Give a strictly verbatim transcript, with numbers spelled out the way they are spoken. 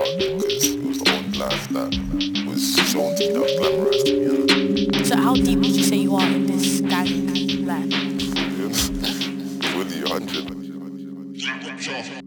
out there because it was the only life that was shown to me that was glamorized to me. You know? So how deep would you say you are in this gang life? Fully one hundred.